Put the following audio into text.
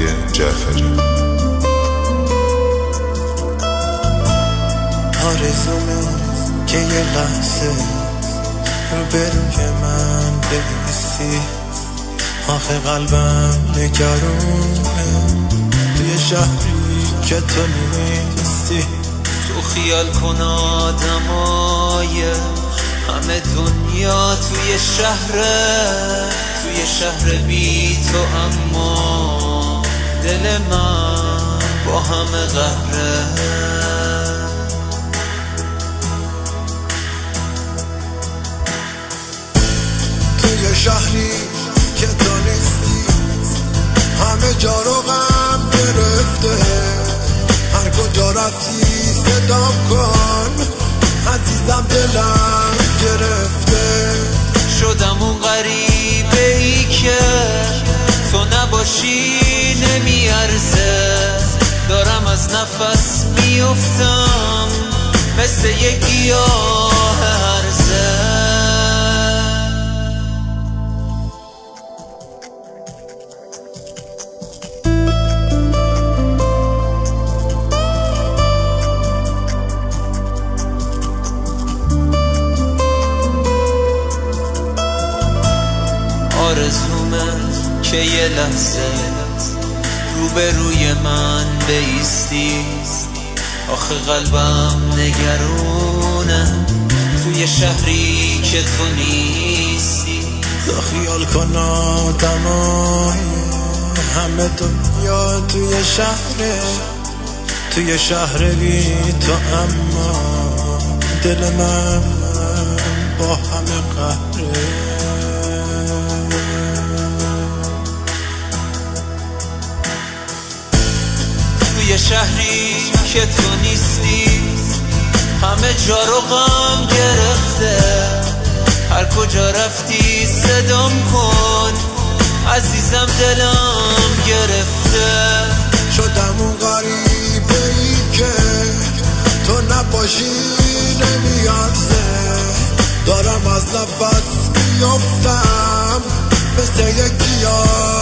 علی جعفری. آرزومه که یه لحظه روبروی من بایستی، آخه قلبم نگرونه توی شهری که تو نیستی. تو خیال کن آدمای همه دنیا توی شهر بی تو، اما دل من با همه قهره. توی شهری که تو نیستی همه جا رو غم گرفته، هر کجا رفتی صدام کن عزیزم، دلم گرفته. شدم اون غریبه ای که تو نباشی نمیارزه، دارم از نفس میافتم مثل یک گیاه هرزه. آرزومه که یه لحظه روبروی من بایستی، آخه قلبم نگرونه توی شهری که تو نیستی. تو خیال کن آدمای همه دنیا توی شهر بی تو، اما دل من با همه قهره. توی شهری که تو نیستی همه جا رو غم گرفته، هر کجا رفتی صدام کن عزیزم، دلم گرفته. شدم اون غریبه ای که تو نباشی نمیارزه، دارم از نفس میافتم مثل یک گیاه